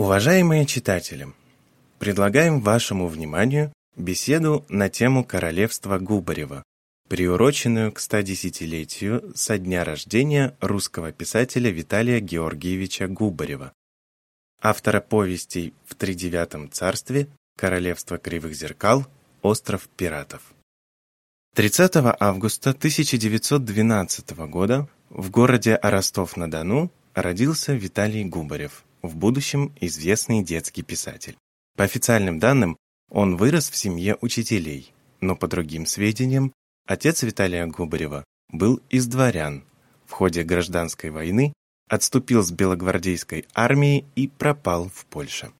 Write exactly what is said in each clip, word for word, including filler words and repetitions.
Уважаемые читатели, предлагаем вашему вниманию беседу на тему королевства Губарева, приуроченную к стодесятилетию со дня рождения русского писателя Виталия Георгиевича Губарева, автора повестей «В тридевятом царстве», «Королевство кривых зеркал», «Остров пиратов». тридцатого августа тысяча девятьсот двенадцатого года в городе Ростов-на-Дону родился Виталий Губарев, в будущем известный детский писатель. По официальным данным, он вырос в семье учителей, но по другим сведениям, отец Виталия Губарева был из дворян, в ходе гражданской войны отступил с белогвардейской армии и пропал в Польше.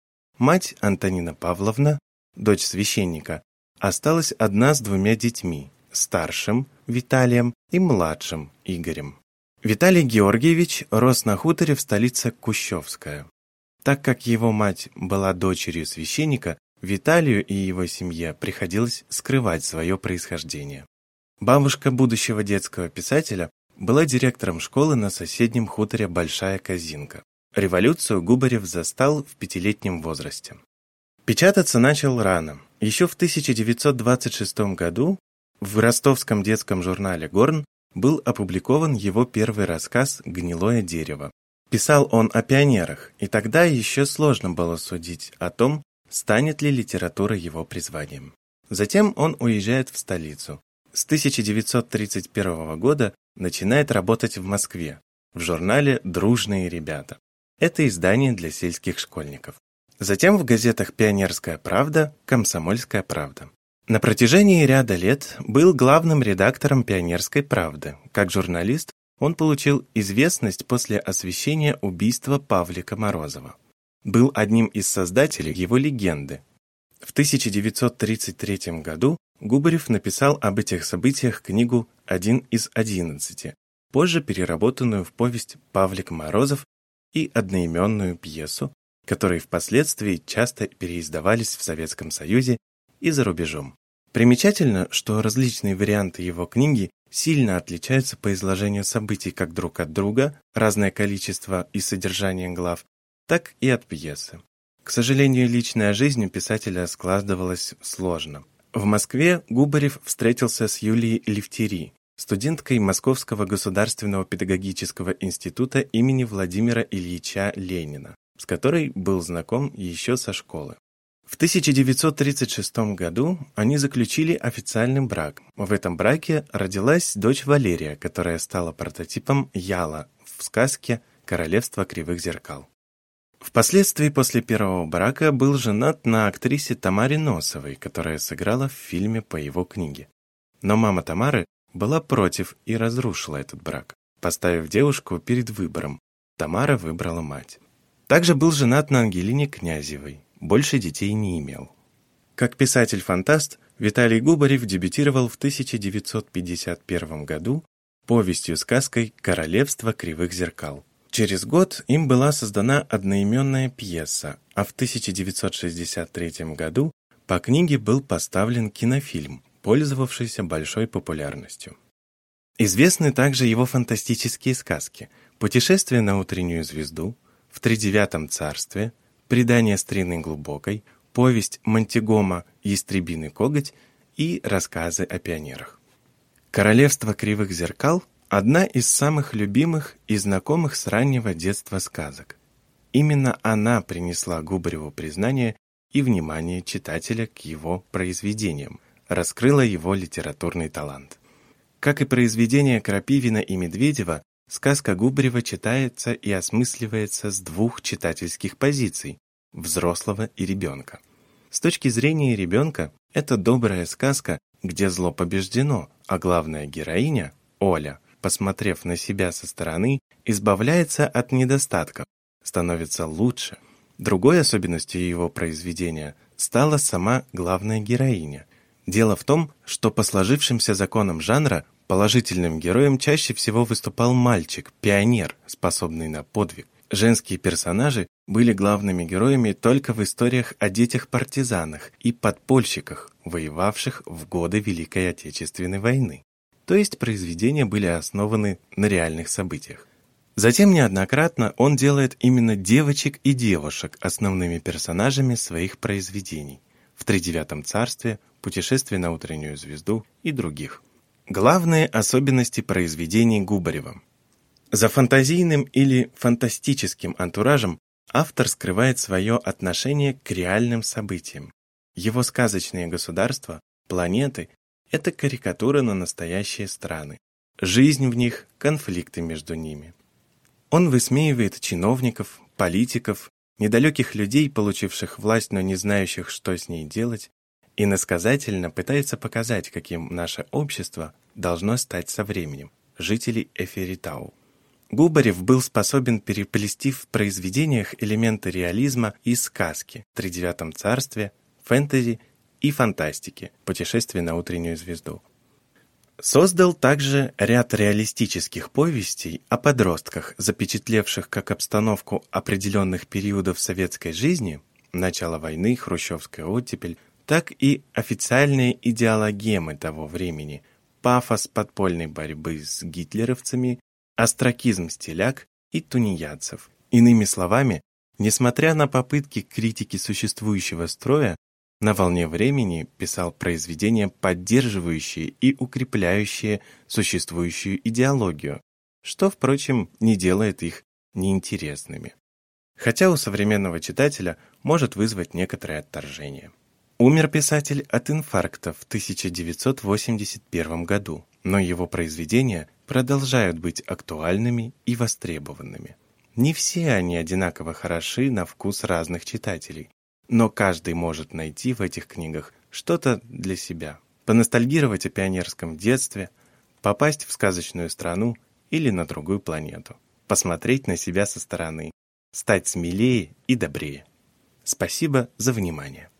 Мать Антонина Павловна, дочь священника, осталась одна с двумя детьми, старшим Виталием и младшим Игорем. Виталий Георгиевич рос на хуторе в столице Кущевская. Так как его мать была дочерью священника, Виталию и его семье приходилось скрывать свое происхождение. Бабушка будущего детского писателя была директором школы на соседнем хуторе Большая Козинка. Революцию Губарев застал в пятилетнем возрасте. Печататься начал рано. Еще в тысяча девятьсот двадцать шестом году в ростовском детском журнале «Горн» был опубликован его первый рассказ «Гнилое дерево». Писал он о пионерах, и тогда еще сложно было судить о том, станет ли литература его призванием. Затем он уезжает в столицу. С тысяча девятьсот тридцать первого года начинает работать в Москве, в журнале «Дружные ребята». Это издание для сельских школьников. Затем в газетах «Пионерская правда», «Комсомольская правда». На протяжении ряда лет был главным редактором «Пионерской правды». Как журналист он получил известность после освещения убийства Павлика Морозова. Был одним из создателей его легенды. В тысяча девятьсот тридцать третьем году Губарев написал об этих событиях книгу «Один из одиннадцати», позже переработанную в повесть «Павлик Морозов» и одноименную пьесу, которые впоследствии часто переиздавались в Советском Союзе и за рубежом. Примечательно, что различные варианты его книги сильно отличаются по изложению событий как друг от друга, разное количество и содержание глав, так и от пьесы. К сожалению, личная жизнь у писателя складывалась сложно. В Москве Губарев встретился с Юлией Левтери, студенткой Московского государственного педагогического института имени Владимира Ильича Ленина, с которой был знаком еще со школы. В тысяча девятьсот тридцать шестом году они заключили официальный брак. В этом браке родилась дочь Валерия, которая стала прототипом Яла в сказке «Королевство кривых зеркал». Впоследствии после первого брака был женат на актрисе Тамаре Носовой, которая сыграла в фильме по его книге. Но мама Тамары была против и разрушила этот брак, поставив девушку перед выбором. Тамара выбрала мать. Также был женат на Ангелине Князевой. Больше детей не имел. Как писатель-фантаст Виталий Губарев дебютировал в тысяча девятьсот пятьдесят первом году повестью-сказкой «Королевство кривых зеркал». Через год им была создана одноименная пьеса, а в тысяча девятьсот шестьдесят третьем году по книге был поставлен кинофильм, пользовавшийся большой популярностью. Известны также его фантастические сказки «Путешествие на утреннюю звезду», «В тридевятом царстве», «Предание старины глубокой», повесть Монтигома «Ястребиный коготь» и рассказы о пионерах. «Королевство кривых зеркал» – одна из самых любимых и знакомых с раннего детства сказок. Именно она принесла Губареву признание и внимание читателя к его произведениям, раскрыла его литературный талант. Как и произведения Крапивина и Медведева, сказка Губарева читается и осмысливается с двух читательских позиций – взрослого и ребенка. С точки зрения ребенка, это добрая сказка, где зло побеждено, а главная героиня, Оля, посмотрев на себя со стороны, избавляется от недостатков, становится лучше. Другой особенностью его произведения стала сама главная героиня. Дело в том, что по сложившимся законам жанра положительным героем чаще всего выступал мальчик, пионер, способный на подвиг. Женские персонажи были главными героями только в историях о детях-партизанах и подпольщиках, воевавших в годы Великой Отечественной войны. То есть произведения были основаны на реальных событиях. Затем неоднократно он делает именно девочек и девушек основными персонажами своих произведений в «Тридевятом царстве», «Путешествие на утреннюю звезду» и других. Главные особенности произведений Губарева. За фантазийным или фантастическим антуражем автор скрывает свое отношение к реальным событиям. Его сказочные государства, планеты – это карикатура на настоящие страны. Жизнь в них – конфликты между ними. Он высмеивает чиновников, политиков, недалеких людей, получивших власть, но не знающих, что с ней делать, и иносказательно пытается показать, каким наше общество должно стать со временем, жителей Эфиритау. Губарев был способен переплести в произведениях элементы реализма и сказки в «Тридевятом царстве», фэнтези и фантастики, «Путешествие на утреннюю звезду». Создал также ряд реалистических повестей о подростках, запечатлевших как обстановку определенных периодов советской жизни, начало войны, хрущевская оттепель, так и официальные идеологемы того времени, пафос подпольной борьбы с гитлеровцами, остракизм стиляк и тунеядцев. Иными словами, несмотря на попытки критики существующего строя, на волне времени писал произведения, поддерживающие и укрепляющие существующую идеологию, что, впрочем, не делает их неинтересными. Хотя у современного читателя может вызвать некоторое отторжение. Умер писатель от инфаркта в тысяча девятьсот восемьдесят первом году, но его произведения продолжают быть актуальными и востребованными. Не все они одинаково хороши на вкус разных читателей, но каждый может найти в этих книгах что-то для себя, поностальгировать о пионерском детстве, попасть в сказочную страну или на другую планету, посмотреть на себя со стороны, стать смелее и добрее. Спасибо за внимание.